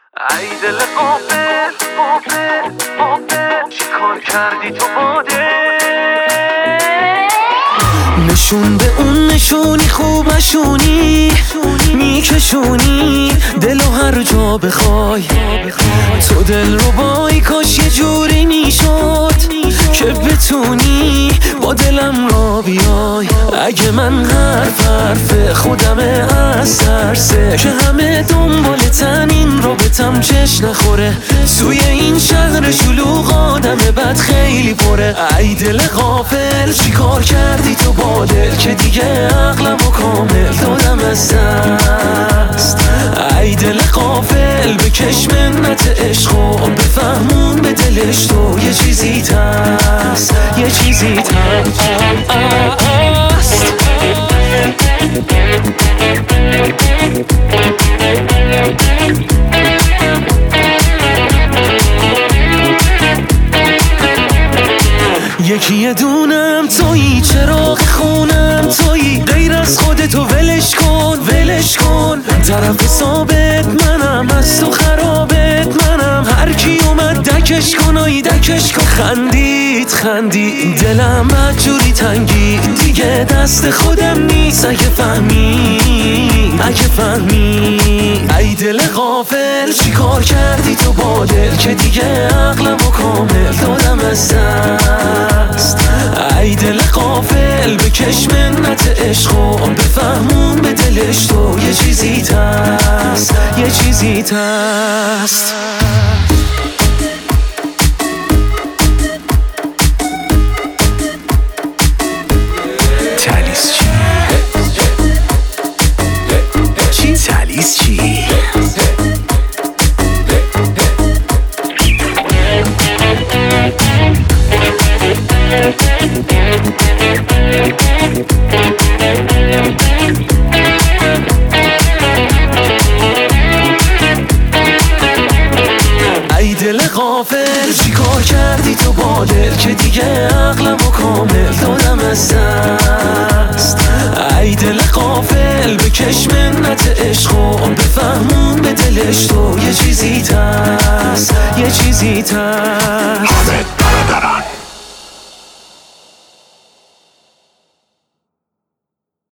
ای دل غافل غافل غافل چی کار کردی تو باده؟ نشون به اون نشونی خوب نشونی میکشونی دلو هر جا بخوای تو دل رو بای کاش یه جوری میشد که بتونی با دلم را بیای. اگه من حرف خودم از ترسه که همه دنبالتن این رابطم چش نخوره توی این شهر شلوغ آدم بد خیلی پره. ای دل غافل چی کار کردی تو با دل که دیگه عقلمو کامل دادم از دست. ای دل غافل بکش منت عشق و بفهمون به دلش تو یه چیزی هست یه چیزی هست. یکی دونم تویی چراغ خونم تویی غیر از خودتو ولش کن ولش کن. طرف ثابت منم از تو خرابت منم هر کی اومد دکش کن آی دکش کن. خندید دلم بدجوری تنگی دیگه دست خودم نیست اگه فهمی ای دل غافل چی کار کردی تو با دل که دیگه عقلمو کامل دادم از دست. ای دل غافل بکش منت عشق و بفهمون به دلش تو یه چیزی هست یه چیزی هست. تالیس چی؟ ای دل غافل چی کار کردی تو با دل که دیگه عقلمو کامل دادم از دست. ای دل غافل بکش منت عشق و بفهمون به دلش تو یه چیزی هست یه چیزی هست.